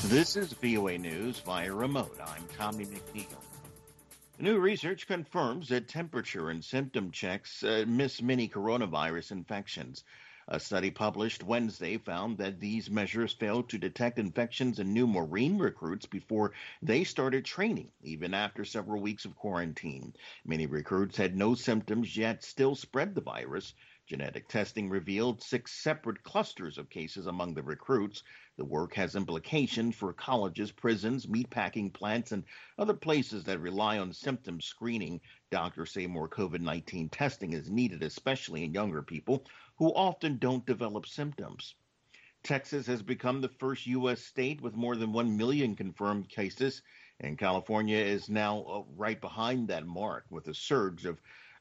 This is VOA News via remote. I'm Tommy McNeil. New research confirms that temperature and symptom checks miss many coronavirus infections. A study published Wednesday found that these measures failed to detect infections in new Marine recruits before they started training, even after several weeks of quarantine. Many recruits had no symptoms yet still spread the virus. Genetic testing revealed 6 separate clusters of cases among the recruits. The work has implications for colleges, prisons, meatpacking plants, and other places that rely on symptom screening. Doctors say more COVID-19 testing is needed, especially in younger people who often don't develop symptoms. Texas has become the first U.S. state with more than 1 million confirmed cases, and California is now right behind that mark with a surge of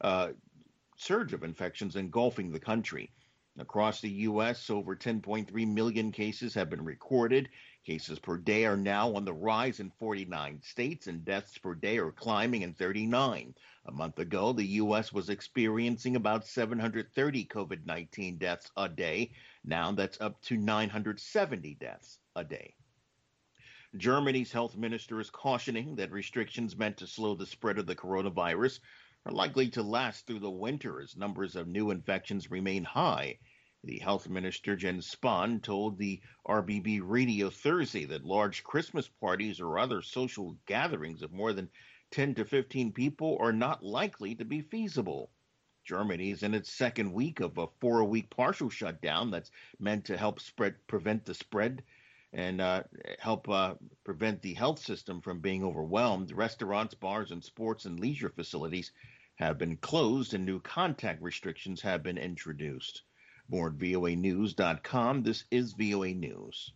infections engulfing the country. Across the U.S., over 10.3 million cases have been recorded. Cases per day are now on the rise in 49 states, and deaths per day are climbing in 39. A month ago, the U.S. was experiencing about 730 COVID-19 deaths a day. Now that's up to 970 deaths a day. Germany's health minister is cautioning that restrictions meant to slow the spread of the coronavirus are likely to last through the winter as numbers of new infections remain high. The health minister, Jens Spahn, told the RBB radio Thursday that large Christmas parties or other social gatherings of more than 10 to 15 people are not likely to be feasible. Germany is in its second week of a 4-week partial shutdown that's meant to help prevent the spread and help prevent the health system from being overwhelmed. Restaurants, bars, and sports and leisure facilities have been closed and new contact restrictions have been introduced. More at voanews.com. This is VOA News.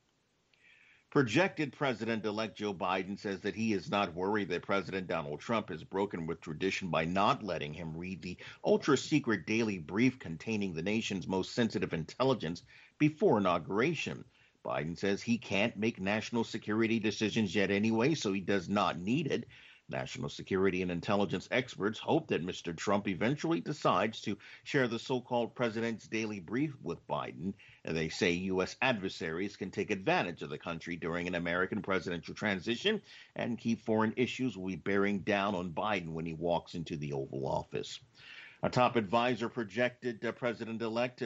Projected President-elect Joe Biden says that he is not worried that President Donald Trump has broken with tradition by not letting him read the ultra-secret daily brief containing the nation's most sensitive intelligence before inauguration. Biden says he can't make national security decisions yet anyway, so he does not need it. National security and intelligence experts hope that Mr. Trump eventually decides to share the so-called president's daily brief with Biden. And they say U.S. adversaries can take advantage of the country during an American presidential transition, and key foreign issues will be bearing down on Biden when he walks into the Oval Office. A top advisor projected President-elect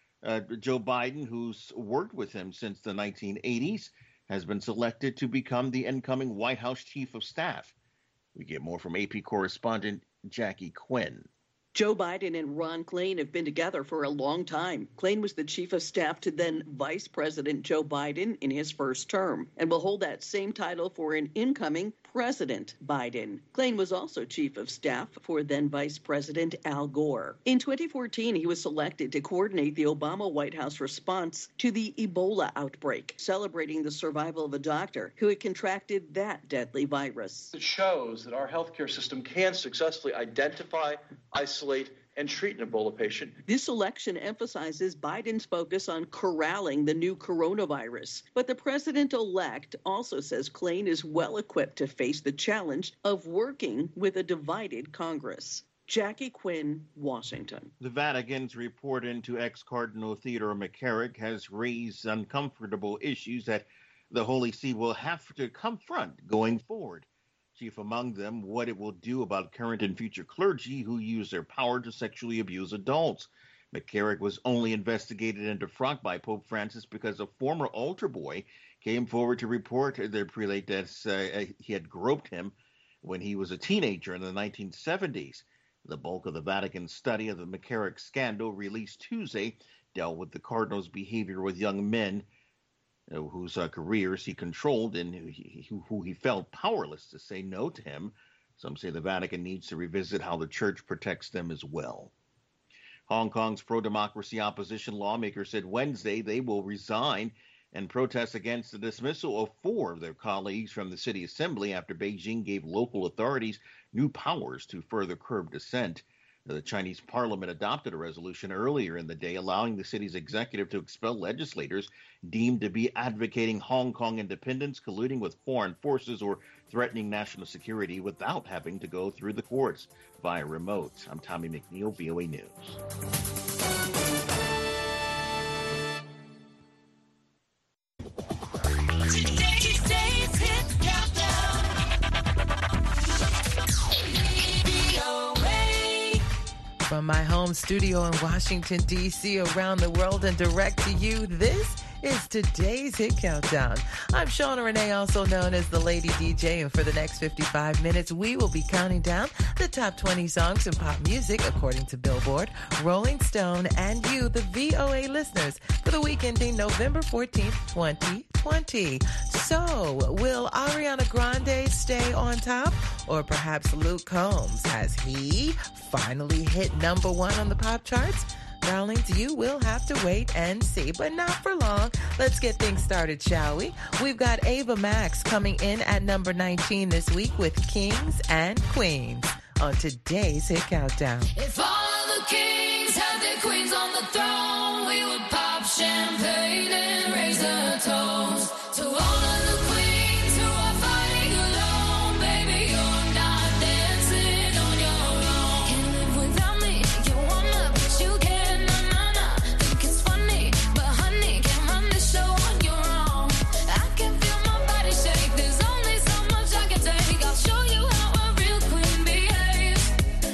Joe Biden, who's worked with him since the 1980s, has been selected to become the incoming White House Chief of Staff. We get more from AP correspondent Jackie Quinn. Joe Biden and Ron Klain have been together for a long time. Klain was the chief of staff to then Vice President Joe Biden in his first term and will hold that same title for an incoming President Biden. Klain was also chief of staff for then Vice President Al Gore. In 2014, he was selected to coordinate the Obama White House response to the Ebola outbreak, celebrating the survival of a doctor who had contracted that deadly virus. It shows that our healthcare system can successfully identify, isolate, and treat an Ebola patient. This election emphasizes Biden's focus on corralling the new coronavirus. But the president-elect also says Klain is well equipped to face the challenge of working with a divided Congress. Jackie Quinn, Washington. The Vatican's report into ex-Cardinal Theodore McCarrick has raised uncomfortable issues that the Holy See will have to confront going forward. Chief among them, what it will do about current and future clergy who use their power to sexually abuse adults. McCarrick was only investigated and defrocked by Pope Francis because a former altar boy came forward to report their prelate that he had groped him when he was a teenager in the 1970s. The bulk of the Vatican study of the McCarrick scandal, released Tuesday, dealt with the cardinal's behavior with young men whose careers he controlled and who he felt powerless to say no to him. Some say the Vatican needs to revisit how the church protects them as well. Hong Kong's pro-democracy opposition lawmakers said Wednesday they will resign and protest against the dismissal of 4 of their colleagues from the city assembly after Beijing gave local authorities new powers to further curb dissent. The Chinese parliament adopted a resolution earlier in the day allowing the city's executive to expel legislators deemed to be advocating Hong Kong independence, colluding with foreign forces, or threatening national security without having to go through the courts via remote. I'm Tommy McNeil, VOA News. Today from my home studio in Washington, D.C., around the world and direct to you. This is today's Hit Countdown. I'm Shauna Renee, also known as the Lady DJ, and for the next 55 minutes, we will be counting down the top 20 songs in pop music according to Billboard, Rolling Stone, and you, the VOA listeners, for the week ending November 14th, 2020. So, will Ariana Grande stay on top? Or perhaps Luke Combs? Has he finally hit number one on the pop charts? Darlings, you will have to wait and see, but not for long. Let's get things started, shall we? We've got Ava Max coming in at number 19 this week with Kings and Queens on today's Hit Countdown. If all of the kings had their queens on the throne, we would pop champagne and raise a toast to all of the queens who are fighting alone. Baby, you're not dancing on your own. Can't live without me. You wanna, but you can't. Think it's funny, but honey, can't run the show on your own. I can feel my body shake. There's only so much I can take. I'll show you how a real queen behaves.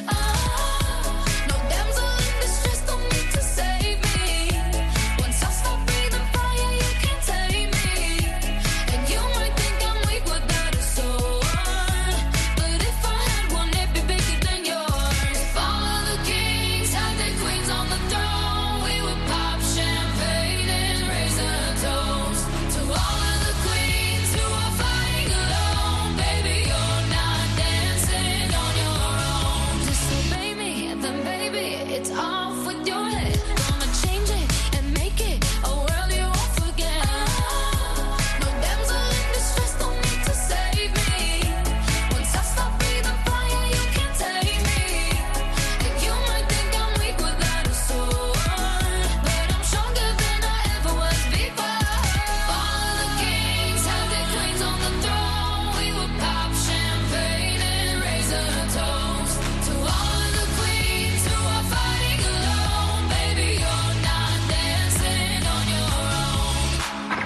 No damsel in distress, don't need to save me. Once I stop breathing fire, you can't tame me. And you might think I'm weak without a sword, but if I had one, it'd be bigger than yours. If all of the kings had their queens on the throne, we would pop champagne and raise a toast to all of the queens who are fighting alone. Baby, you're not dancing on your own. Disobey me, then baby, it's off with your head. Gonna change it and make it a world you won't forget. No damsel in distress, don't need to save me. Once I stop breathing fire, you can't take me. And you might think I'm weak without a sword, but I'm stronger than I ever was before. All of the kings had their queens on the throne. We would pop champagne and raise a toast to all of the queens who are fighting alone. Baby, you're not dancing on your own.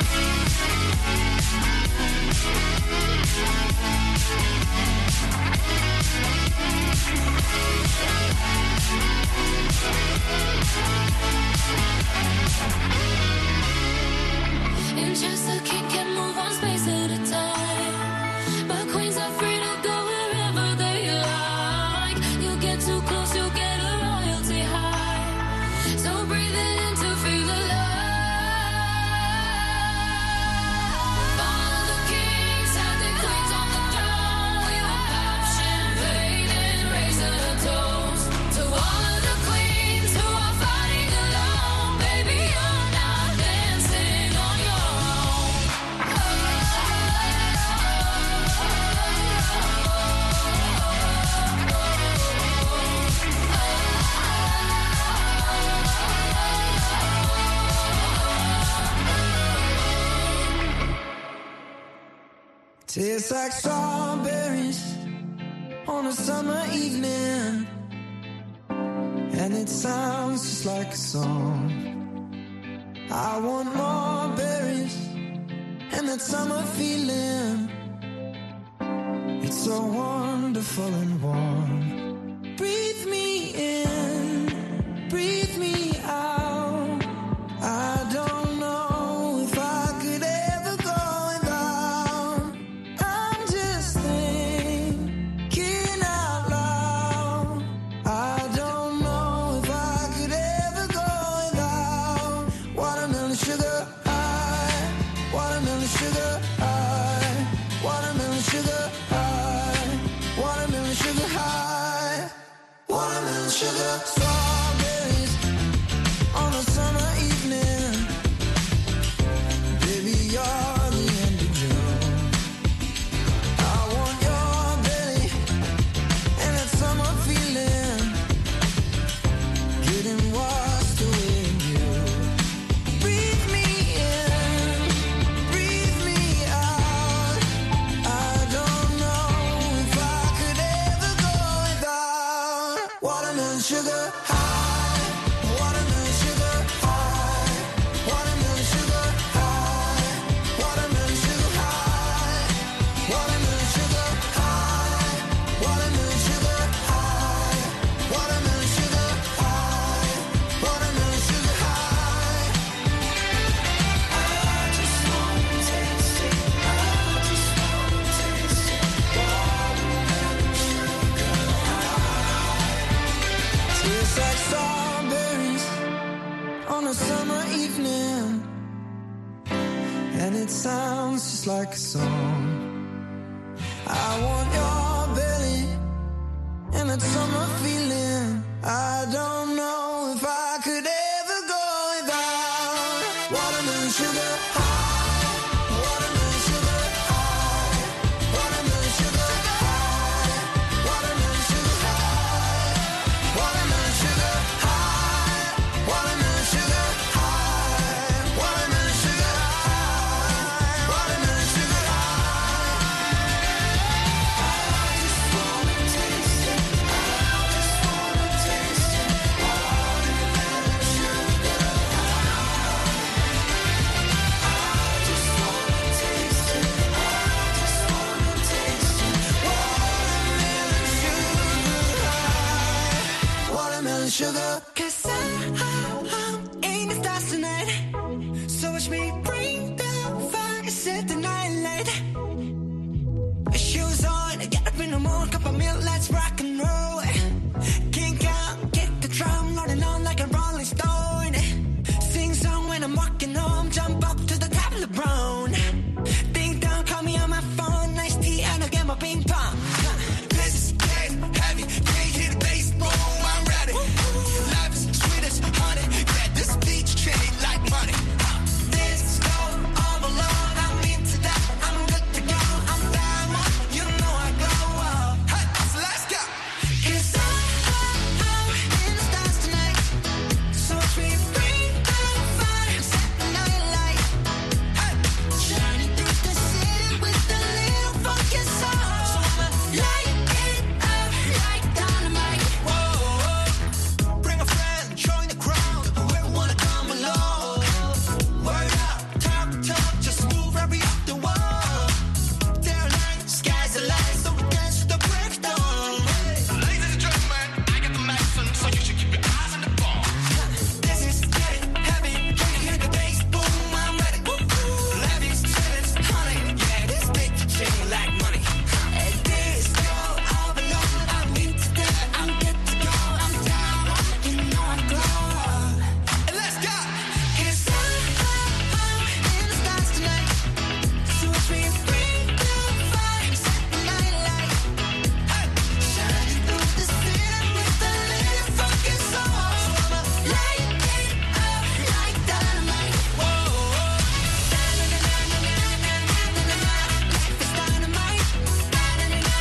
In Chesterfield can move one space at a time, but queens are free to go wherever they like. You get too close, you get a royalty high. So breathe in to feel alive. All the kings had their queens on the throne. We would pop champagne and raise a toast to all of the queens who are fighting alone. Baby, you're not dancing on your own. Tastes like strawberries on a summer evening, and it sounds just like a song. I want more berries and that summer feeling. It's so wonderful and warm. Breathe me in, breathe me out. I don't know if I could ever go without. I'm just thinking out loud. I don't know if I could ever go without watermelon sugar high, watermelon sugar high, watermelon sugar high, watermelon sugar high, watermelon sugar. Strawberries on a summer evening. Baby, you're the end of June. I want your belly and that summer feeling, getting washed away in you. Breathe me in, breathe me out. I don't know if I could ever go without watermelon sugar high. summer evening, and it sounds just like a song. I want your belly and that summer feeling. I don't know if I could ever go without watermelon sugar high, watermelon sugar high, watermelon sugar high, watermelon sugar high, watermelon sugar high, watermelon sugar high, watermelon sugar high, watermelon sugar sugar. 'Cause I'm in the stars tonight. So watch me bring the fire, set the night light. Shoes on, get up in the morning, cup of milk, let's rock and roll. Kink out, kick the drum, rolling on like a rolling stone. Sing song when I'm walking home, jump up to the top of the brown. Ding dong, call me on my phone, nice tea, and I'll get my ping pong. This is getting heavy, can't hear the bass, boom, I'm ready. Life is sweet as honey, yeah, this beach chain like money. This is go all alone, I'm into that, I'm good to go, I'm down, you know I go up. Hey, so let's go. 'Cause I'm in the stars tonight, so watch me bring the fire, set the night light. Hey, shining through the city with a little funky soul. So I'ma light it up like dynamite. Whoa, bring a friend, join the crowd, whoever wanna come along. Word up, talk, just move right up the wall. They're like, sky's the limit, so we dance to the break of dawn. Ladies and gentlemen, I got the medicine, so you should keep your eyes on the ball. This is getting heavy, can you hear the bass? Boom, I'm ready. Levies, sweaters, honey, yeah, this bitch chain like money. And this go all alone, I'm into that, I'm good to go, I'm down, you know I glow. And let's go. 'Cause I'm in the stars tonight, so watch me bring the fire, set the night light. Hey, shining through the city with a little funky soul. So I'ma light it up like dynamite. Whoa, life is dynamite. Life is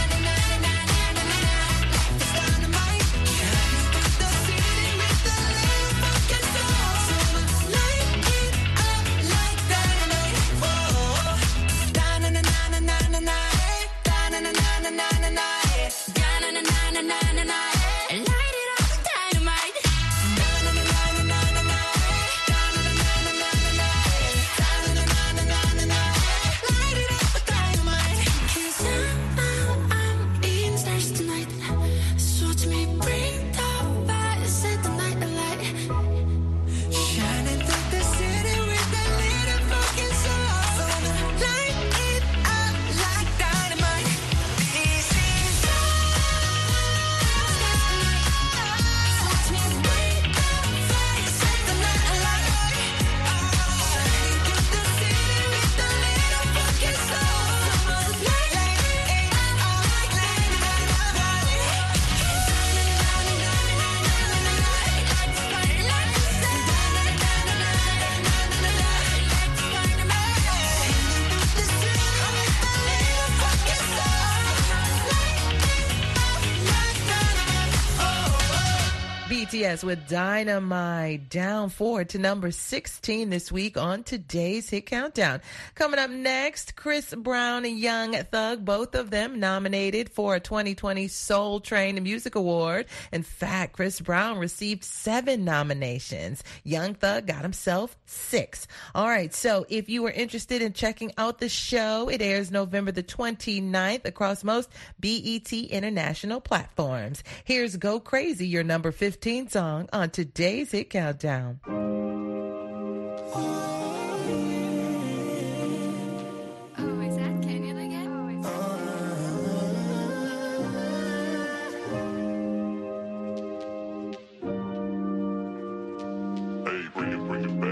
dynamite. Shining through the city with a little funky soul. So I'ma light it up like dynamite. Whoa, da-na-na-na-na-na-na, da-na-na-na-na-na-na, da-na-na-na-na-na-na, light it up like dynamite. Da-na-na-na-na-na-na, da-na-na-na-na-na-na, da-na-na-na-na-na-na, light it up like dynamite. 'Cause I'm in the stars tonight, so watch me bring the fire, set the night alight. Shining through the city with a little funky soul. So I'ma light it up like dynamite. This is so watch me bring the fire, set the night alight. Shining through the city with a little funky soul. So I'ma light it up like BTS with Dynamite, down 4 to number 16 this week on today's Hit Countdown. Coming up next, Chris Brown and Young Thug, both of them nominated for a 2020 Soul Train Music Award. In fact, Chris Brown received 7 nominations. Young Thug got himself 6. All right, so if you are interested in checking out the show, it airs November the 29th across most BET international platforms. Here's Go Crazy, your number 15 song on today's Hit Countdown. Oh, is that Kenyan again? Hey, bring it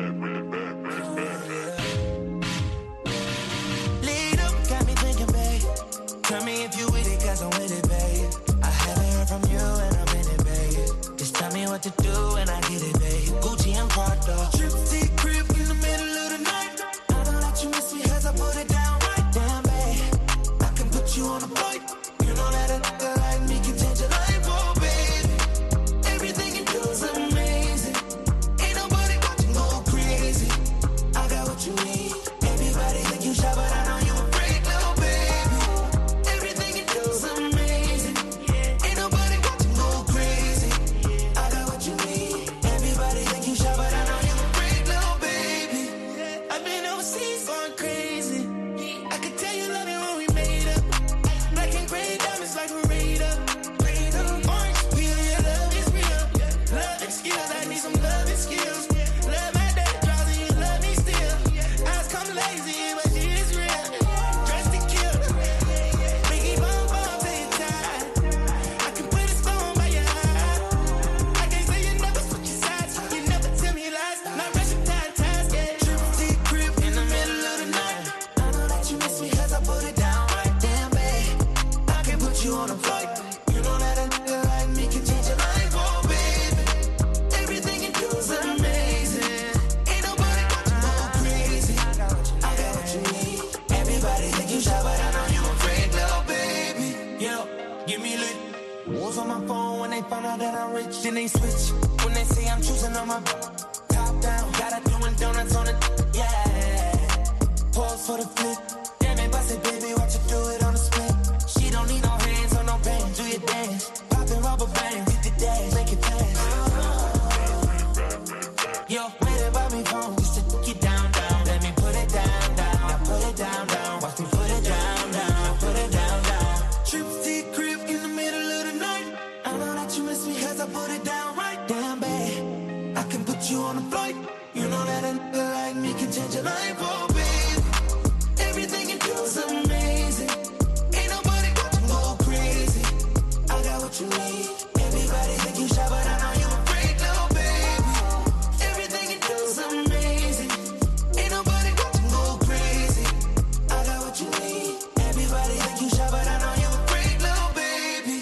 rich, then they switch. When they say I'm choosing on my top down, got her doing donuts on it, yeah. Pause for the flick. Damn it, bust it, baby, watch you do it on the split. She don't need no hands or no bands, do your dance. Poppin' rubber bands, hit the dash, make it fast. Yo, made it by me phone, just to get down, down. Let me put it down, down. Now put it down, down. Watch me put it down, down. Now put it down, down. Trips to your crib in the middle of the night. I know that you miss me cause I put it down right down, babe. I can put you on a flight. You know that a nigga like me can change your life, oh babe. Everything you do is amazing. Ain't nobody got to go crazy. I got what you need. Everybody think you shy, but I know you a freak, little baby. Everything you do is amazing. Ain't nobody got to go crazy. I got what you need. Everybody think you shy, but I know you a freak, little baby.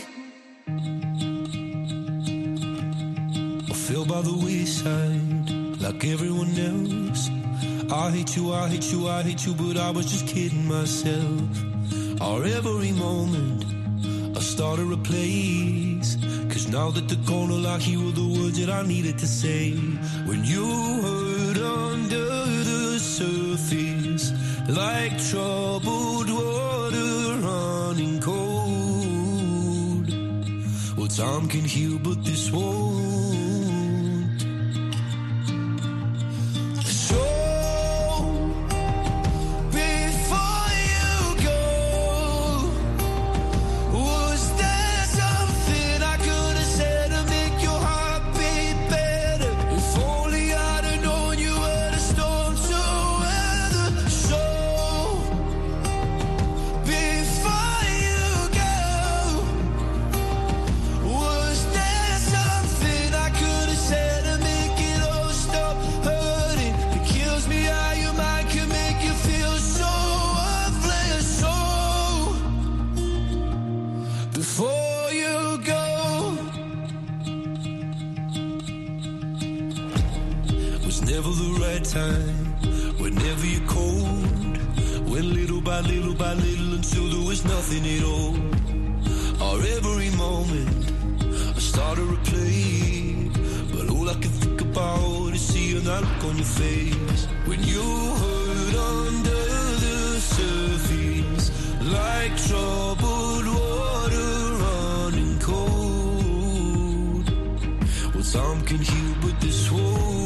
I feel by the wayside, like everyone else. I hate you, I hate you, I hate you, but I was just kidding myself. Our every moment, I started a place. Cause now that they're gone, all I hear were the words that I needed to say. When you hurt under the surface, like troubled water running cold. Well, time can heal, but this won't. Time, whenever you're cold, went little by little by little until there was nothing at all. Our every moment, I started to play, but all I can think about is seeing that look on your face. When you hurt under the surface, like troubled water running cold. Well, time can heal, but this won't.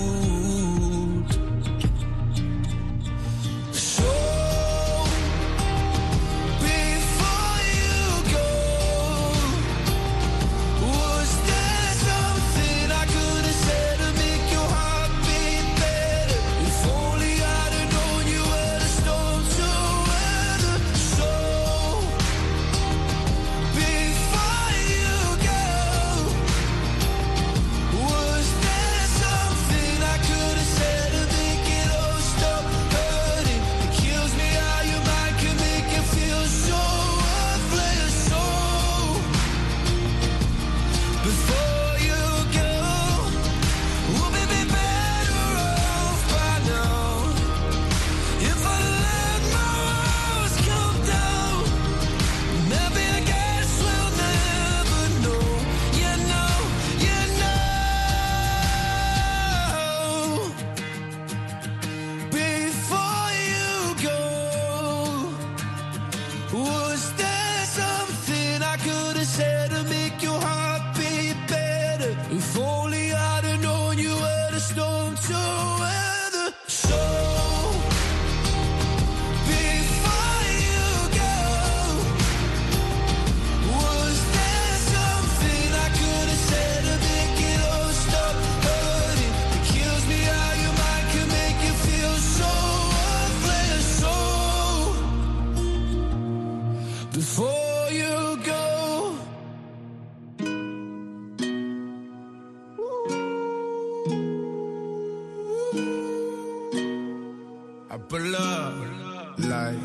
pull up, like,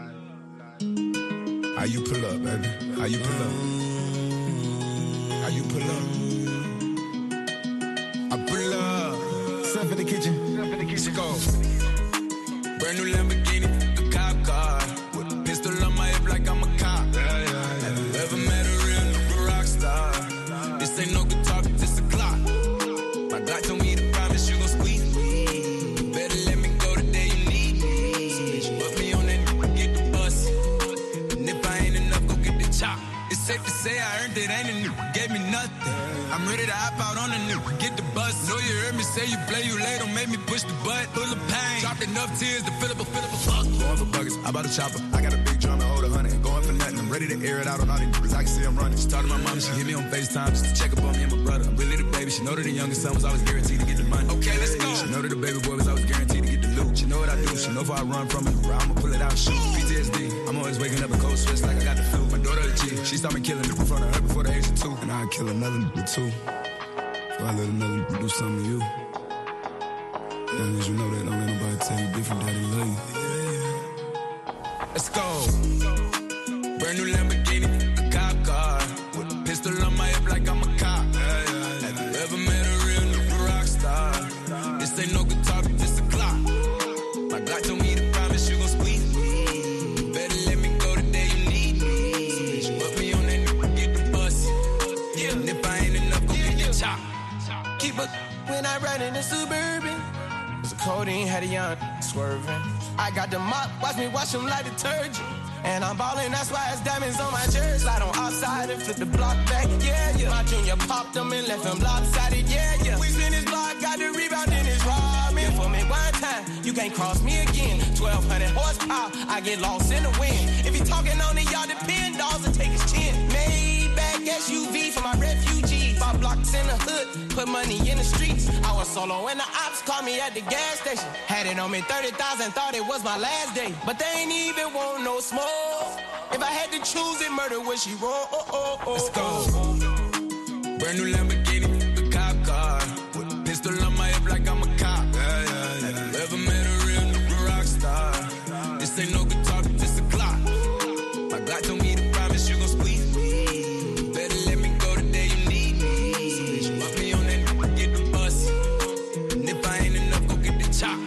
how you pull up, baby? How you pull up? How you pull up? I pull up. Stuff in the kitchen. Let's go. Brand new Lamborghini, a cop car. With a pistol on my hip like I'm a cop. Have you ever met a real rock star? This ain't no guitar, this a safe to say I earned it, ain't a new, gave me nothing. I'm ready to hop out on a new, get the bus. Know you heard me say you play, you late, don't make me push the butt. Full of pain, dropped enough tears to fill up a fuck. Going for buggers, I bought a chopper. I got a big drum and hold 100. Going for nothing, I'm ready to air it out on all these niggas. I can see I'm running. She started my mom, she hit me on FaceTime just to check up on me and my brother. I'm really the baby, she know that the youngest son was always guaranteed to get the money. Okay, let's go. She know that the baby boy was always guaranteed to get the loot. She know what I do, she know if I run from it, I'ma pull it out, shoot. PTSD, I'm always waking up in cold sweats like I got the flu. My daughter the G, she started me killing me in front of her before the age of 2. And I'd kill another nigga too. So I let another nigga do something to you. As long as you know that, don't let nobody tell you different, daddy love you. Let's go. Brand new Lamborghini, a cop car. With a pistol on my hip like I'm a cop. Have you ever met a real new rock star? This ain't no guitar, but this a clock. My God told me to promise you gon' squeeze me. Better let me go the day you need me. So bitch, you put me on that new, get the bus. Yeah. And if I ain't enough, go get your chop. Keep up when I ride in the Suburban. Cause the codeine had a young swerving. I got the mop, watch me wash them like detergent. And I'm ballin', that's why it's diamonds on my jersey. Slide on outside and flip the block back, yeah, yeah. My junior popped them and left them lopsided, yeah, yeah. We spin his block, got the rebound in his ramen. For me one time, you can't cross me again. 1,200 horsepower, I get lost in the wind. If he talking on it, y'all depend, dolls and take his chin. Maybach SUV for my refugees. 5 blocks in the hood, put money in the streets. I was solo when the ops called me at the gas station. Had it on me 30,000, thought it was my last day. But they ain't even want no smoke. If I had to choose it, murder would she roll? Let's go. Brand new Lamborghini, a cop car. With a pistol on my hip like I'm a cop. Have you ever met a real new rock star? This ain't no guitar, but this a clock. My God told me to promise you gon' squeeze me. Better let me go the day you need me. So bitch, you put me on that new, get the bus. And if I ain't enough, go get the chop.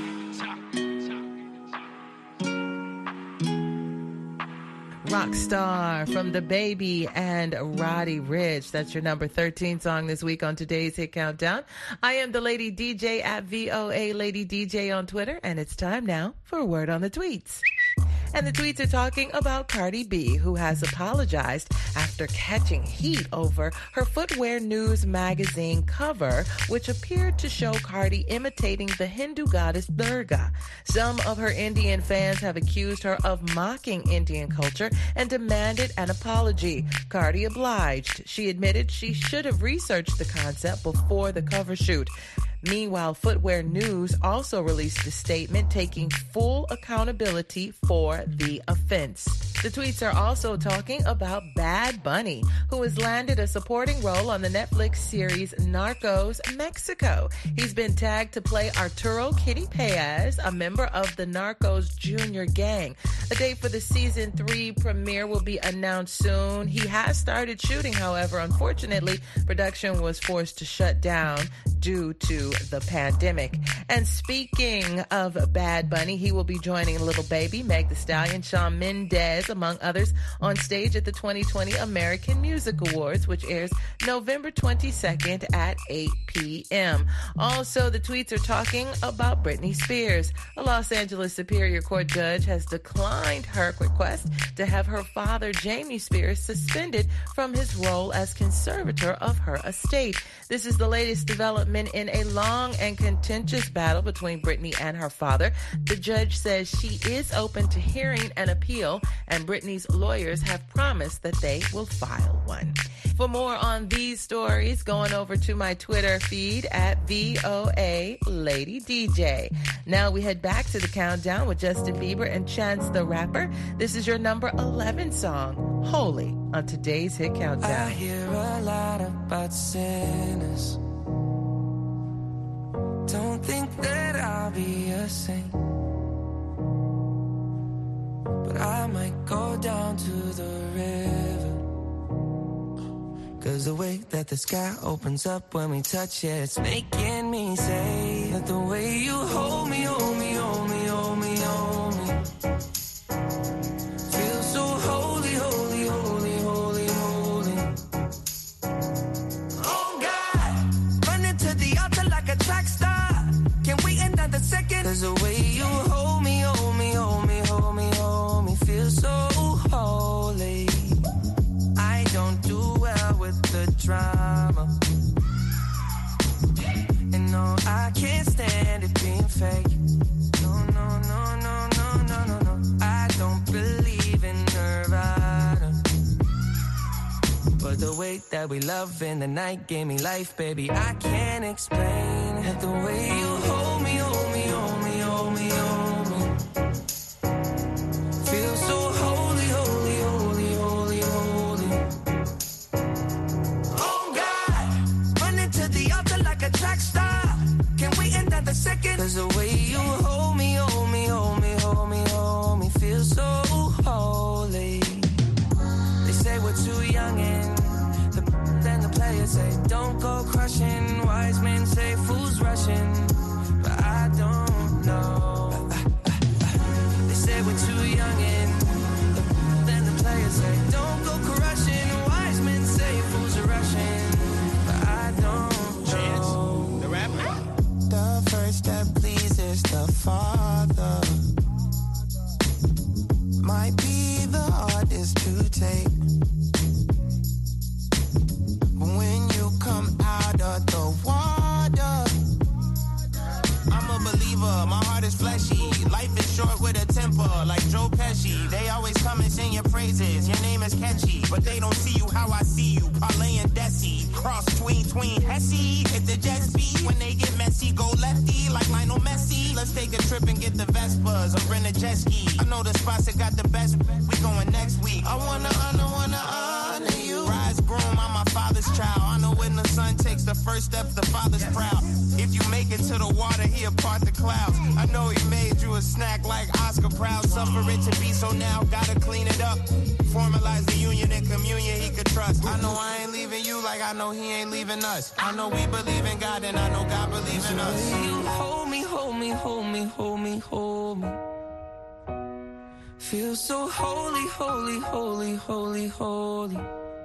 Rockstar from The Baby and Roddy Ricch. That's your number 13 song this week on today's Hit Countdown. I am the Lady DJ at VOA Lady DJ on Twitter, and it's time now for a word on the tweets. And the tweets are talking about Cardi B, who has apologized after catching heat over her Footwear News magazine cover, which appeared to show Cardi imitating the Hindu goddess Durga. Some of her Indian fans have accused her of mocking Indian culture and demanded an apology. Cardi obliged. She admitted she should have researched the concept before the cover shoot. Meanwhile, Footwear News also released a statement taking full accountability for the offense. The tweets are also talking about Bad Bunny, who has landed a supporting role on the Netflix series Narcos Mexico. He's been tagged to play Arturo Kitty Paez, a member of the Narcos Junior gang. A date for the season 3 premiere will be announced soon. He has started shooting, however. Unfortunately, production was forced to shut down due to the pandemic. And speaking of Bad Bunny, he will be joining Lil Baby, Meg Thee Stallion, Shawn Mendes, among others, on stage at the 2020 American Music Awards, which airs November 22nd at 8 p.m. Also, the tweets are talking about Britney Spears. A Los Angeles Superior Court judge has declined her request to have her father, Jamie Spears, suspended from his role as conservator of her estate. This is the latest development in a long and contentious battle between Britney and her father. The judge says she is open to hearing an appeal, and Britney's lawyers have promised that they will file one. For more on these stories, going over to my Twitter feed at VOA Lady DJ. Now we head back to the countdown with Justin Bieber and Chance the Rapper. This is your number 11 song, Holy, on today's Hit Countdown. I hear a lot about sinners. Don't think that I'll be a saint, but I might go down to the river. 'Cause the way that the sky opens up when we touch it, it's making me say that the way you hold me, hold me, hold me, hold me, hold me, feel so holy, holy, holy, holy, holy. Oh God, running to the altar like a track star. Can we end another second? 'Cause the way you hold me, hold me, hold me, hold me, hold me, feel so holy. I don't do drama. And no, I can't stand it being fake. No, no, no, no, no, no, no, no. I don't believe in Nirvana. But the way that we love in the night gave me life, baby. I can't explain it. The way you hold me, hold me, hold me, hold me, hold me. Feel so holy, holy, holy, holy, holy. Oh God, running to the altar like a track star. Can we end at the second? Cause the way you hold me, hold me, hold me, hold me, hold me. Feel so holy. They say we're too young and then the players say don't go crushing. Wise men say fools rushing, but I don't know. They say we're too young and then the players say don't go crushing. Wise men say fools are rushing, but I don't know. The rapper? The first step pleases the Father might be the hardest to take. When you come out of the water, I'm a believer, my heart is fleshy. Life is short with a temper, like Joe Pesci. They always come and sing your praises, your name is catchy. But they don't see you how I see you, Parlay and Desi. Cross tween Hesse, hit the jet speed. When they get messy, go lefty, like Lionel Messi. Let's take a trip and get the Vespas, or rent a jet ski. I know the spots that got the best, we going next week. I wanna honor you. Rise groom, I'm my father's child. I know when the son takes the first step, the father's proud. If you make it to the water, he'll part the clouds. I know he made you a snack like Oscar Proud. Suffer it to be, so now gotta clean it up. Formalize the union and communion he could trust. I know I ain't leaving you like I know he ain't leaving us. I know we believe in God and I know God believes in us. You hold me, hold me, hold me, hold me, hold me. Feel so holy, holy, holy, holy, holy.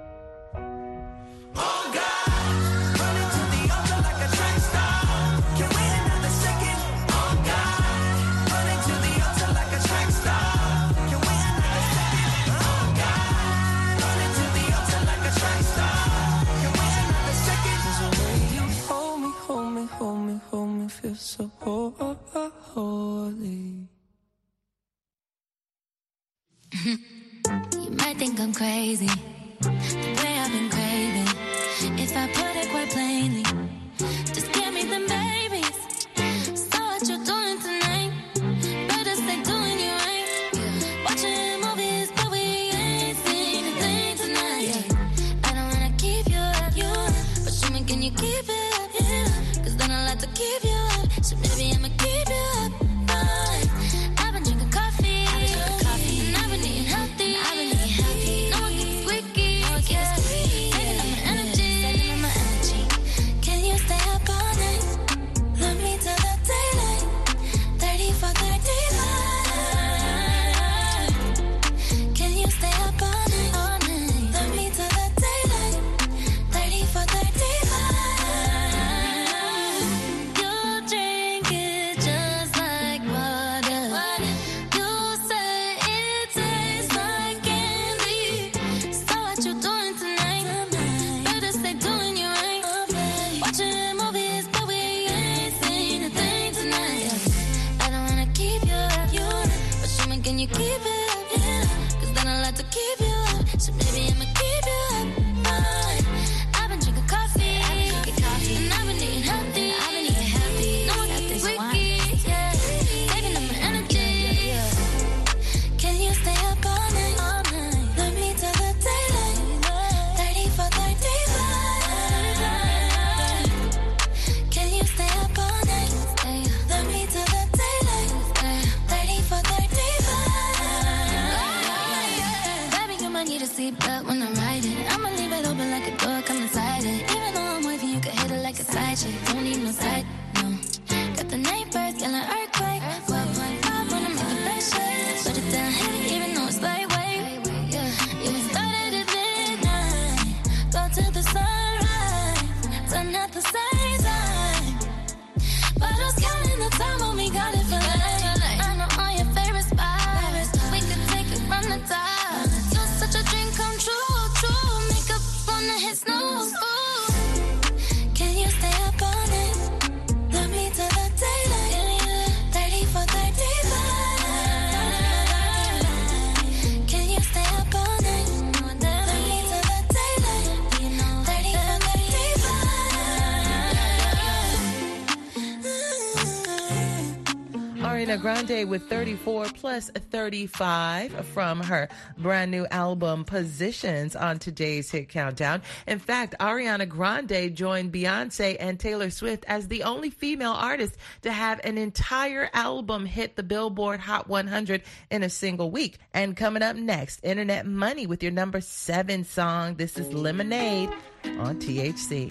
Oh God, running to the altar like a track star. Can we another second? Oh God, running to the altar like a track star. Can we another second? Oh God, running to the altar like a track star. Can we another second? Cause the way you hold me, hold me, hold me, hold me, feel so holy. You might think I'm crazy, the way I've been craving. If I put it quite plainly, just give me them babies. So what you doing tonight? Better stay doing you right. Watching movies, but we ain't seen a thing tonight. I don't wanna keep you up, but show me, can you keep it up? Cause then I like to keep you up. So baby, I'ma keep you up. I've been drinking coffee, and I've been eating healthy. No one gets squeaky, taking up my energy. Can Ariana Grande with 34 plus 35 from her brand new album Positions on today's Hit Countdown. In fact, Ariana Grande joined Beyonce and Taylor Swift as the only female artist to have an entire album hit the Billboard Hot 100 in a single week. And coming up next, Internet Money with your number 7 song. This is Lemonade on THC.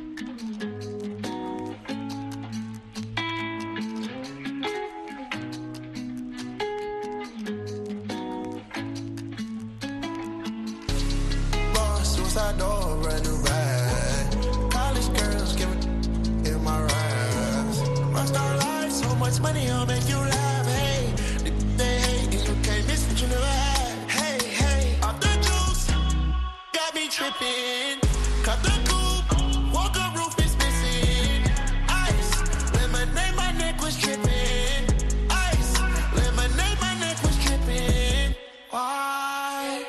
Suicide door, brand new bag. College girls give it in my raps. Rockstar life, so much money, I'll make you laugh. Hey, they hate and you can't miss what you never had. Hey, hey, off the juice, got me tripping. Cut the coupe, walker roof is missing. Ice, lemonade, my neck was tripping. Ice, lemonade, my neck was tripping. Why?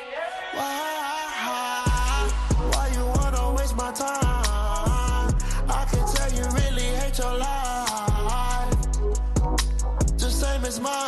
My time, I can tell you really hate your life, just same as mine.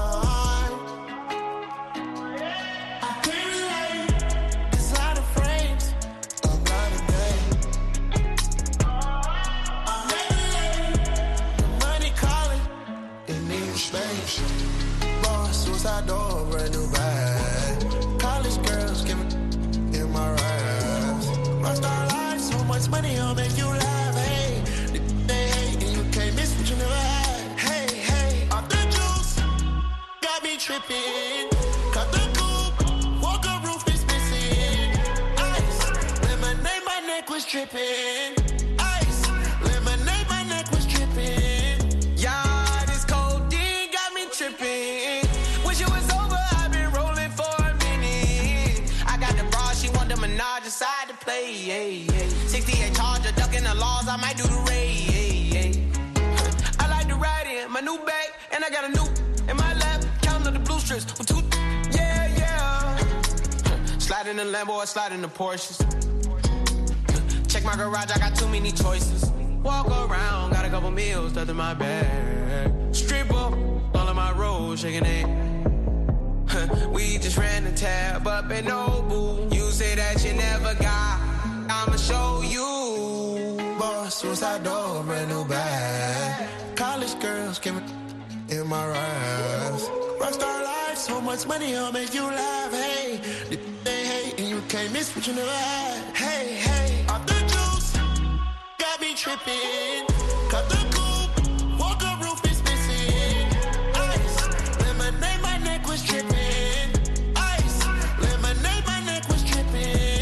I can't relate, it's out of frames, I'm not a day. I'm late, the money calling, it needs space. Boss, suicide door, brand new bag. College girls give it in my raps. Rockstar life, so much money, I'll make you laugh. Hey, they hate and you can't miss what you never had. Hey, hey, off the juice, got me tripping. Cut the coupe, walker roof is missing. Ice, lemonade, my neck was tripping. Ice, lemonade, my neck was tripping. Yeah, this codeine got me tripping. Wish it was over, I've been rolling for a minute. I got the bra, she want the Menage aside to play. 68 Charger, ducking the laws, I might do the raid. I like to ride in my new bag, and I got a new in my lap. Counting the blue strips with 2, yeah. Slide in the Lambo, I slide in the Porsches. Check my garage, I got too many choices. Walk around, got a couple meals stuffed in my bag. Strip up, all of my rolls, shaking it. We just ran the tab up in Nobu. You say that you never got, I'ma show you. Boss, suicide door, brand new bag. College girls give it in my raps. Rockstar life, so much money, I'll make you laugh. Hey, they hate and you can't miss what you never had. Hey, hey, off the juice, got me tripping. Cut the coupe, walker roof is missing. Ice, lemonade, my neck was tripping. Ice, lemonade, my neck was tripping.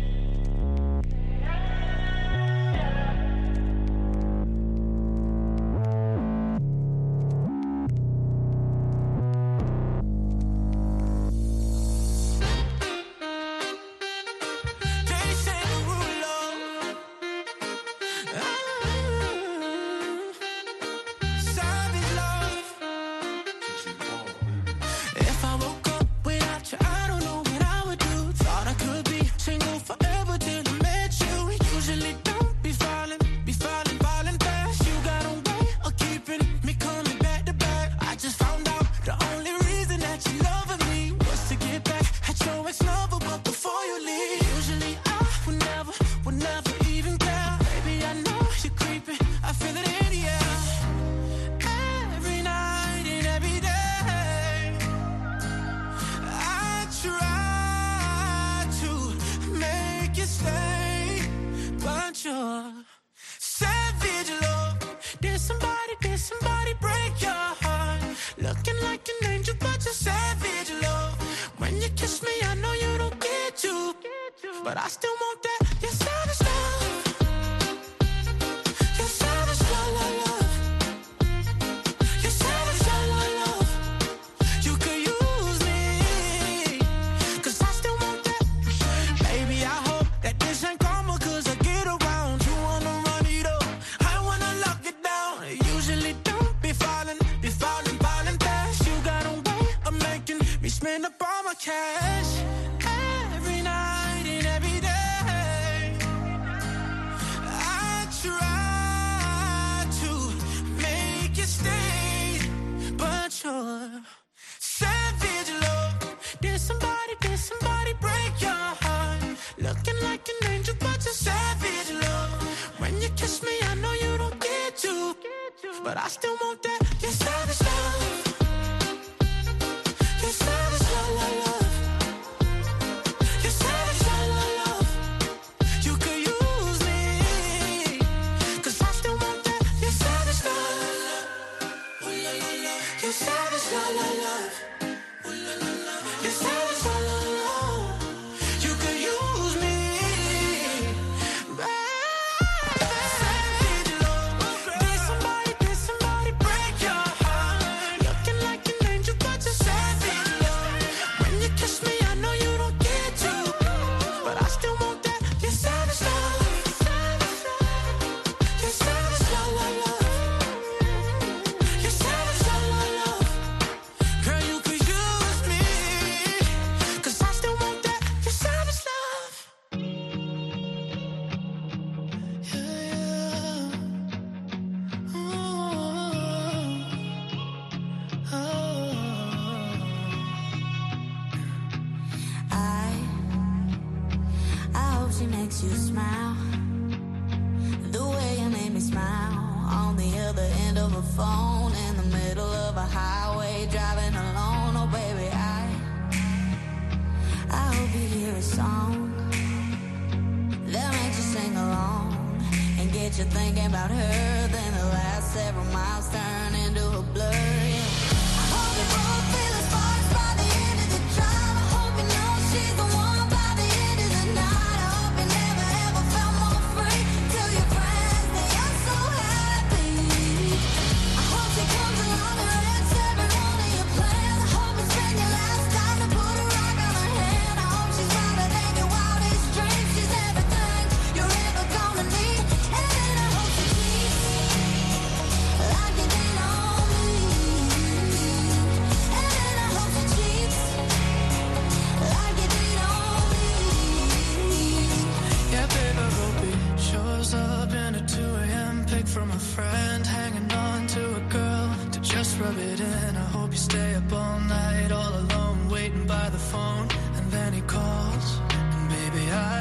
But I still want that, your savage love. Your savage love, love. Your savage love, love. You could use me, 'cause I still want that. Baby, I hope that this ain't karma, 'cause I get around. You wanna run it up, I wanna lock it down. Usually don't be falling fast. You got a way of making me spend up all my cash. Every night and every day, I try to make you stay, but Savage love. Did somebody break your heart? Looking like an angel, but you're savage love. When you kiss me, I know you don't get to, but I still want that. You're savage love. You're savage love, love, love. You're savage love, love, love. You could use me, 'cause I still want that. You're savage love. Ooh, la, la, la. You're savage love, love, love. Ooh, la, la, la. You're savage love, love, love. You could use me. Savage love. Did somebody break your heart? Looking like an angel, but you're savage love. When you kiss me, I know you don't get to, but I still want that. You're savage love. You're savage love, love, love. You're savage love, love, love. Girl, you could use me, 'cause I still want that. You're savage love. Yeah, yeah. Oh, I hope she makes you smile the way you made me smile on the other end of a phone in the middle of a highway driving alone. Oh baby, I hope you hear a song that makes you sing along and get you thinking about her. Then the last several miles turn into a blur. Yeah. I hope you both feel the sparks by the end of the drive. I hope you know she's the one by the end of the night. I hope you never ever felt more free. Tell your friends that you're so happy. I hope she comes along and wrecks every one of your plans. I hope you spend your last time to put a rock on her hand. I hope she's brighter than your wildest dreams. She's everything you're ever gonna need. And then I hope she cheats like you did on me. And then I hope she cheats like you did on me. yeah, babe, I hope he shows up in a 2 a.m. pic from a friend, hanging on to a girl to just rub it in. I hope you stay up all night, all alone, waiting by the phone, and then he calls, and baby,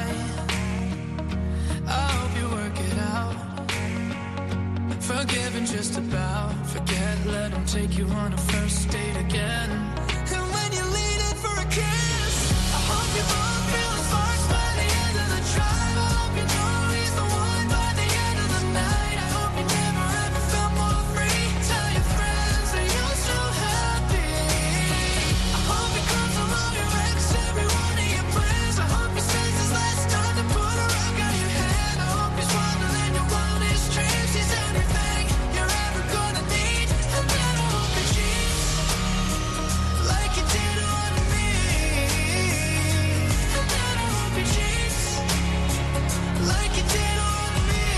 I hope you work it out. Forgive and just about forget, let him take you on a first date again. And when you lean in for a kiss, I hope you both feel the sparks by the end of the drive. I hope you know he's the one by the end of the night. I hope you never ever felt more free. Tell your friends that you're so happy. I hope he comes along and wrecks every one of your plans. I hope he spends his last time to put a rock on your hand. I hope he's wilder than your wildest dreams. He's everything you're ever gonna need. And then I hope he cheats like you did on me. And then I hope he cheats like you did on me.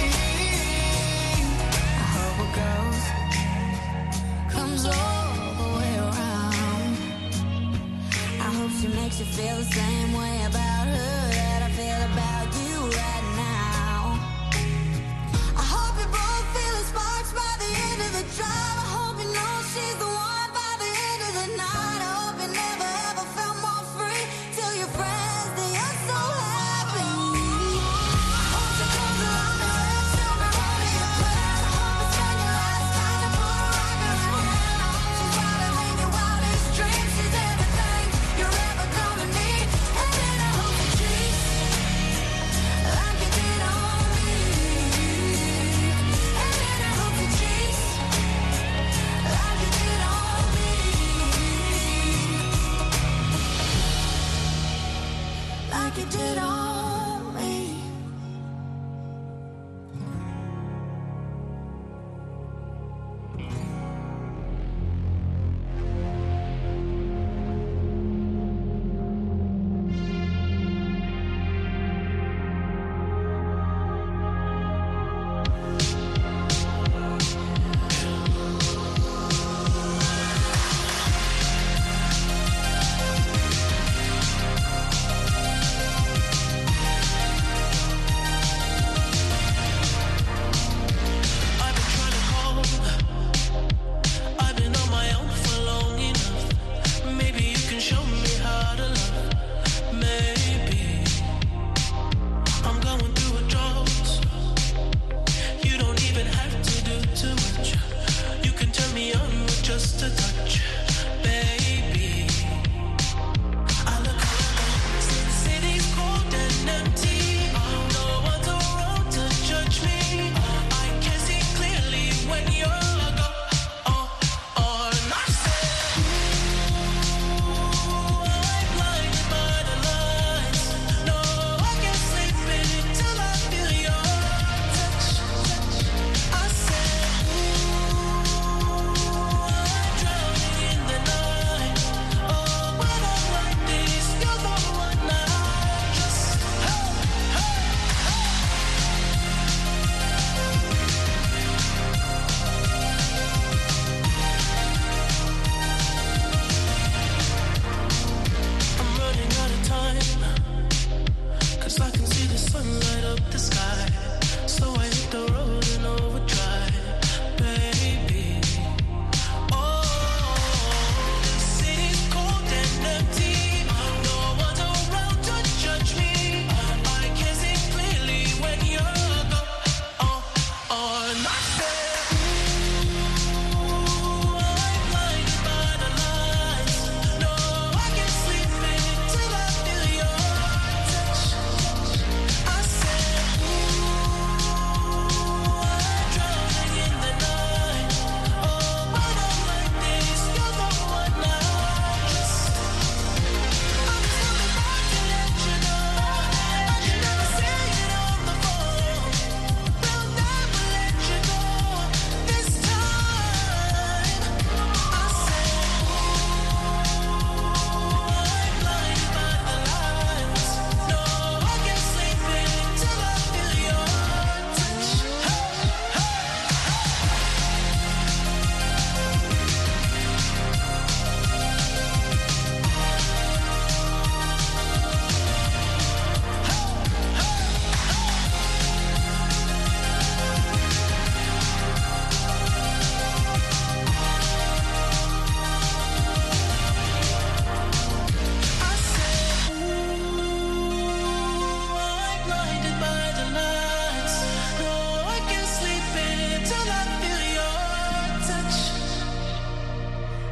I hope a girl comes all the way around. I hope she makes you feel the same way about her that I feel about you right now. I hope you both feel the sparks by the end of the drive. I hope you know she's the one by the end of the night. I hope you never ever felt more free. Tell your friends that you're so happy. I hope she comes along and wrecks every one of your plans. I hope you spend your last time to put a rock on her hand. I hope she's brighter than your wildest dreams. She's everything you're ever gonna need. And then I hope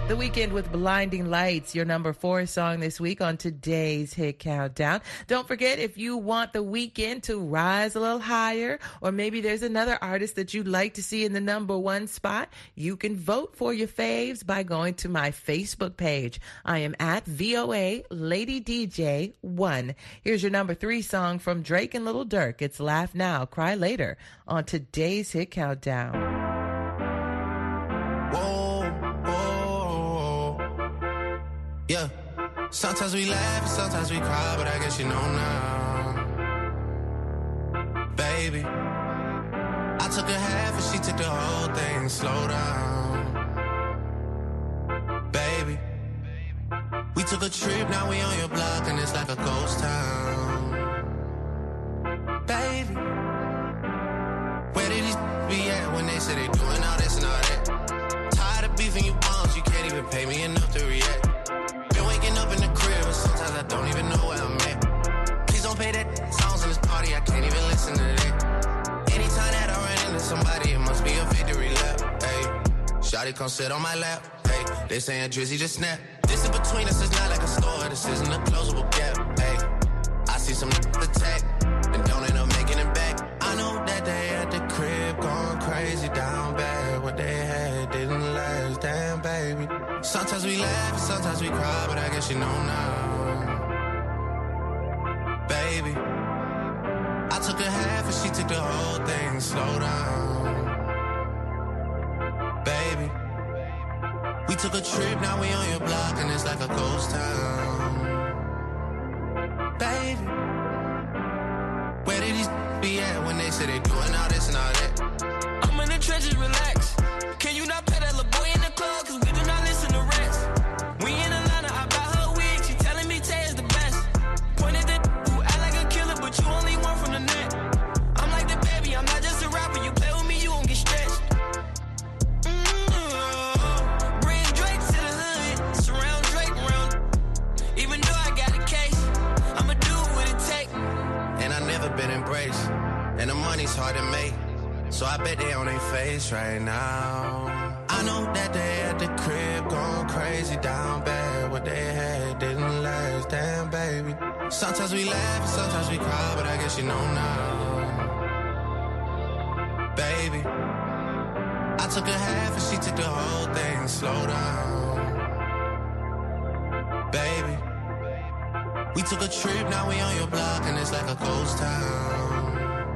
The Weeknd with Blinding Lights, your number 4 song this week on today's Hit Countdown. Don't forget, if you want The Weeknd to rise a little higher, or maybe there's another artist that you'd like to see in the number 1 spot, you can vote for your faves by going to my Facebook page. I am at VOA Lady DJ 1. Here's your number 3 song from Drake and Lil Durk. It's Laugh Now, Cry Later on today's Hit Countdown. Whoa, whoa, yeah. Sometimes we laugh and sometimes we cry, but I guess you know now. Baby, I took a half and she took the whole thing. Slow down. Baby, we took a trip, now we on your block and it's like a ghost town. Baby, where did these be at when they say they doing all this and all that? Tired of beefing you bums, you can't even pay me enough to react. Been waking up in the crib and sometimes I don't even know where I'm at. Please don't pay that songs in this party, I can't even listen to that. Anytime that I run into somebody, it must be a victory lap. Hey, shawty come sit on my lap. Hey, they saying Drizzy just snap. This in between us is not like a store, this isn't a closable gap. Hey, I see some attack and don't end up making it back. I know that they at the crib going crazy down bad. What they had didn't last, damn baby. Sometimes we laugh and sometimes we cry, but I guess you know now. Baby, I took a half and she took the whole thing. Slow down. Baby, we took a trip, now we on your block and it's like a ghost town. Baby, where did these be at when they say they doing all this and all that? I'm in the trenches, relax. Can you not pet that little boy in the club? Cause we do not listen to rats. We in Atlanta, I bought her wig. She telling me Tay is the best. Pointed at who act like a killer, but you only one from the net. I'm like the baby, I'm not just a rapper. You play with me, you won't get stretched. Bring Drake to the hood, surround Drake around. Even though I got a case, I'ma do what it take. And I never been embraced, and the money's hard to make. So I bet they on their face right now. I know that they at the crib going crazy down bad. What they had didn't last, damn baby. Sometimes we laugh and sometimes we cry, but I guess you know now. Baby, I took a half and she took the whole thing. Slow down. Baby, we took a trip, now we on your block and it's like a ghost town.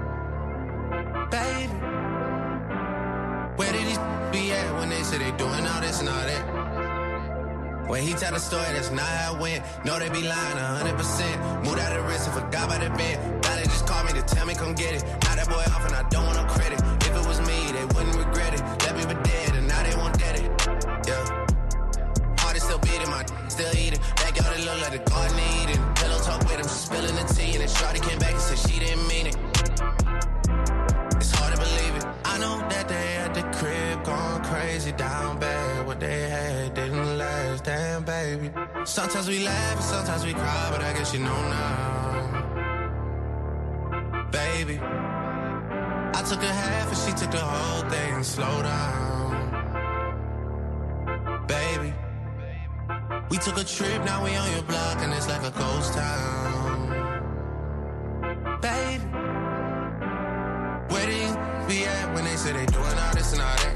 Baby, where did these be at when they say they doing all this and all that? When he tell the story, that's not how it went. No, they be lying 100%. Moved out of the wrist and forgot about the bed. Now they just call me to tell me come get it. Now that boy off and I don't want no credit. If it was me, they wouldn't regret it. Left me for dead and now they won't get it. Yeah. Heart is still beating, my still eating. Backyard it look like the garden eating. Pillow talk with him, she spilling the tea. And then Shawty came back and said she didn't mean it. It's hard to believe it. I know that they at the crib going crazy down bad. What they had didn't last, damn baby. Sometimes we laugh and sometimes we cry, but I guess you know now. Baby, I took a half and she took the whole thing. Slow down. Baby, we took a trip, now we on your block and it's like a ghost town. Baby, where do you be at when they say they doing all this and all that?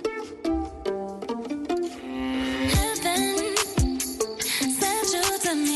Heaven sent you to me.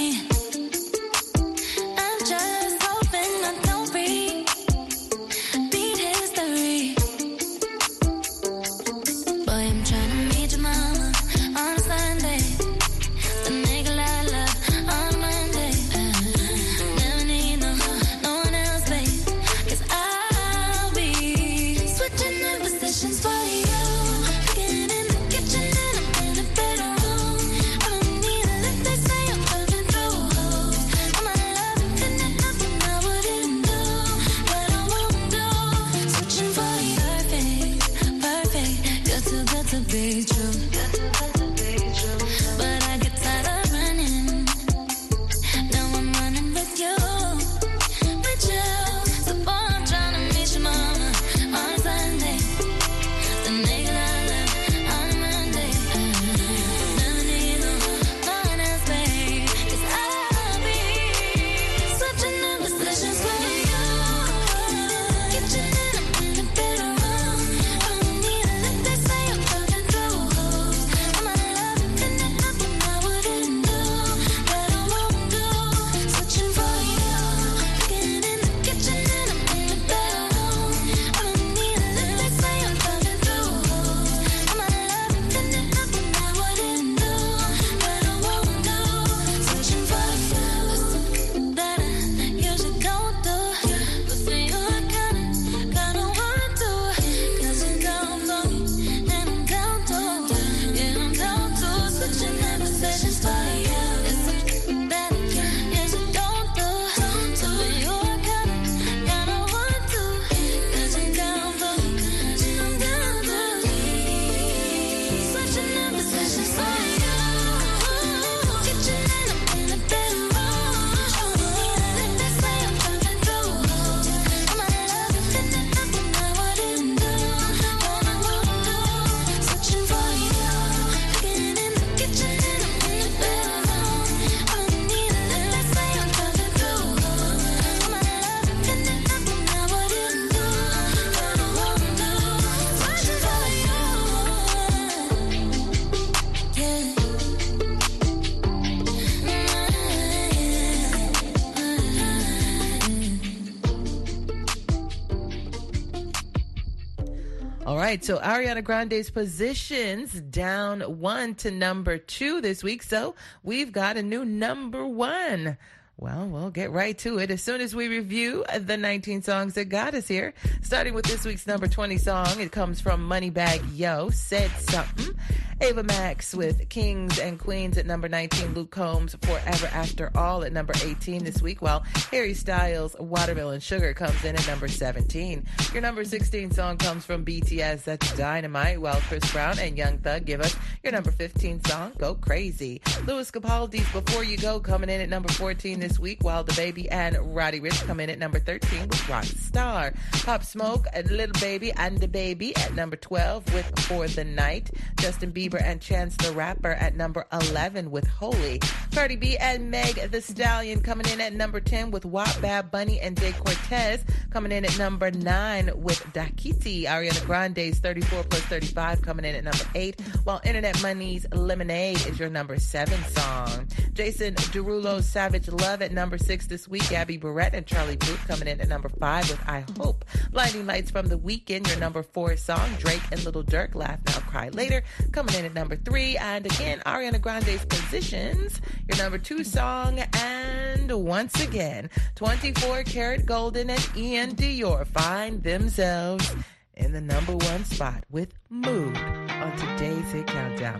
All right, so Ariana Grande's positions down 1 to number 2 this week. So we've got a new number 1. Well, we'll get right to it as soon as we review the 19 songs that got us here. Starting with this week's number 20 song. It comes from Moneybagg Yo, Said Something. Ava Max with Kings and Queens at number 19. Luke Combs, Forever After All at number 18 this week, while Harry Styles' Watermelon Sugar comes in at number 17. Your number 16 song comes from BTS, that's Dynamite, while Chris Brown and Young Thug give us your number 15 song, Go Crazy. Louis Capaldi's Before You Go coming in at number 14 this week, while DaBaby and Roddy Ricch come in at number 13 with Rockstar. Pop Smoke, Little Baby and DaBaby at number 12 with For the Night. Justin Bieber and Chance the Rapper at number 11 with Holy. Cardi B and Meg Thee Stallion coming in at number 10 with WAP, Bad Bunny and Jay Cortez coming in at number 9 with Dakiti. Ariana Grande's 34 plus 35 coming in at number 8, while Internet Money's Lemonade is your number 7 song. Jason Derulo's Savage Love at number 6 this week. Gabby Barrett and Charlie Puth coming in at number 5 with I Hope. Blinding Lights from The Weeknd, your number 4 song. Drake and Little Durk, Laugh Now, Cry Later, coming in at number 3. And again, Ariana Grande's Positions, your number 2 song. And once again, 24 Karat Golden and Ian Dior find themselves in the number 1 spot with Mood on today's Hit Countdown.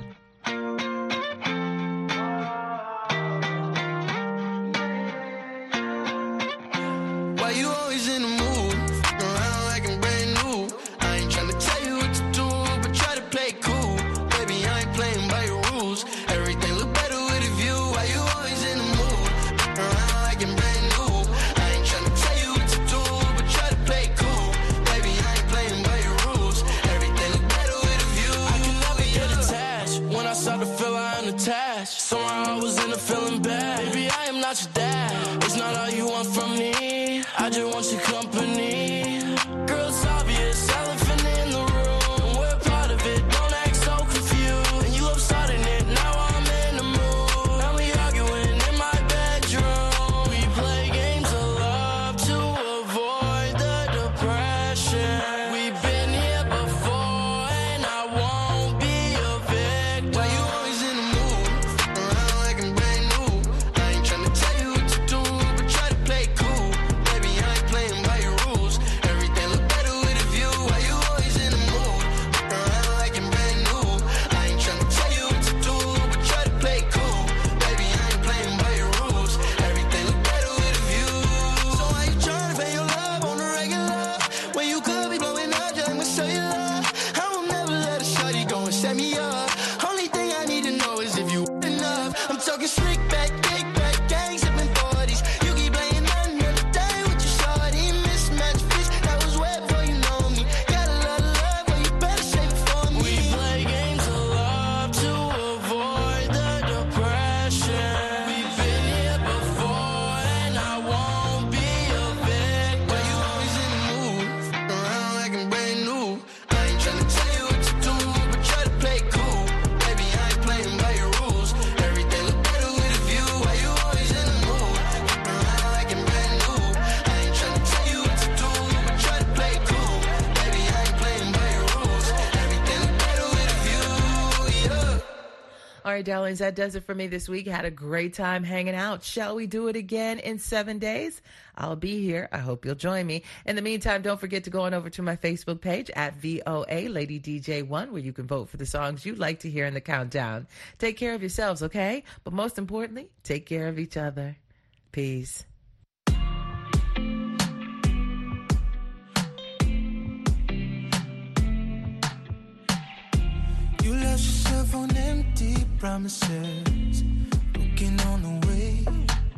Why you always in the mood? Around like I'm brand new. I ain't tryna tell you what to do, but try to play cool. Baby, I ain't playing by your rules. Everything look better with a view. Why you always in the mood? Around like I'm brand new. I ain't tryna tell you what to do, but try to play cool. Baby, I ain't playing by your rules. Everything look better with a view. I can never get attached. When I start to feel I'm attached, somehow I was in a feeling bad. Baby, I am not your dad. It's not all you want from me. I just want your company. Girl, it's obvious, elephant in the room. We're part of it, don't act so confused. And you love starting it, now I'm in the mood. Now we arguing in my bedroom. We play games of love to avoid the depression. We've been here before and I won't be a victim. Why you always in the mood? Around like I'm brand new. I ain't tryna tell you what to do, but try to play cool. Baby, I ain't playing by your rules. Everything look better with a view. Why you always in the mood? Around like I'm brand new. I ain't tryna tell you what to do, but try to play cool. Baby, I ain't playing by your rules. Everything look better with a view. So why you tryna pay your love on the regular? When you could be blowing up, just I'ma show you love. I will never let a shorty go and set me up. Only thing I need to know is if you enough. I'm talking slick back, kick back, gang sipping 40s. You keep playing another day with your shorty. Mismatch fish, that was wet before you know me. Got a lot of love, but you better save it for me. We play games of love to avoid the depression. We've been here before and I won't be a victim. Why you always in the mood? Around like I'm brand new. I ain't tryna tell you what to do, but try to play cool. Baby, I ain't playing by your rules. Everything look better with a view. Why you always in the mood? Around like I'm brand new. I ain't tryna tell you what to do, but try to play cool. Baby, I ain't playing by your rules. Everything look better with a view. Yeah. All right, darlings, that does it for me this week. Had a great time hanging out. Shall we do it again in 7 days? I'll be here. I hope you'll join me. In the meantime, don't forget to go on over to my Facebook page at VOA Lady DJ1, where you can vote for the songs you'd like to hear in the countdown. Take care of yourselves, okay? But most importantly, take care of each other. Peace. You left yourself on empty promises, looking on the way.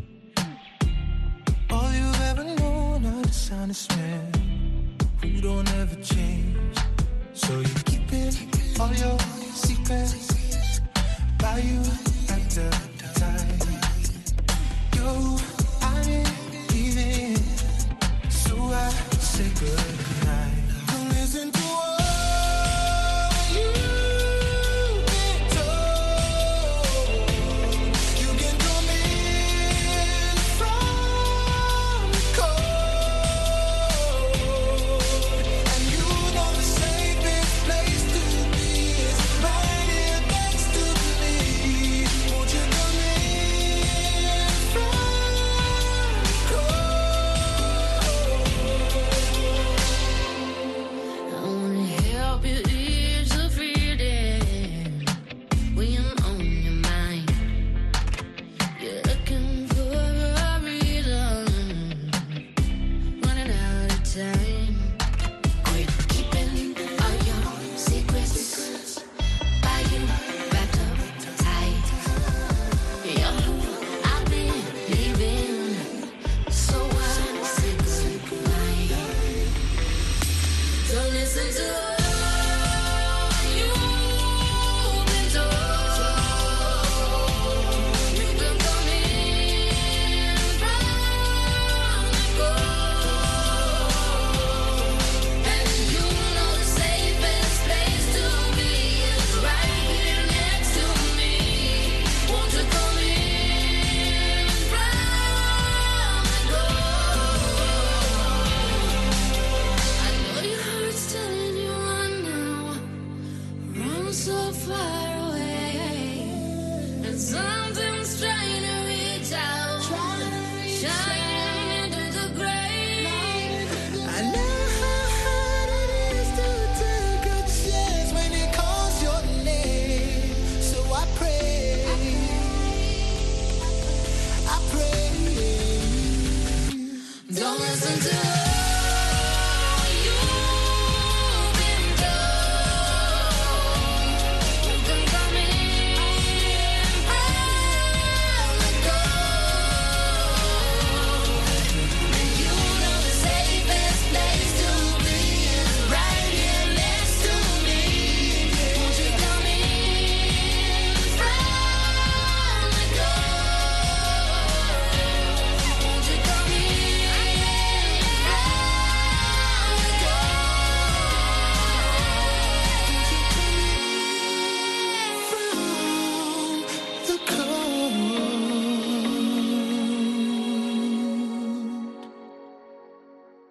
All you've ever known are the sound of smell, who don't ever change. So you keep it all your secrets, by you at the time. You, I didn't even, so I say goodnight. Don't listen to what you been told. You can come in from the cold, and you listen to her.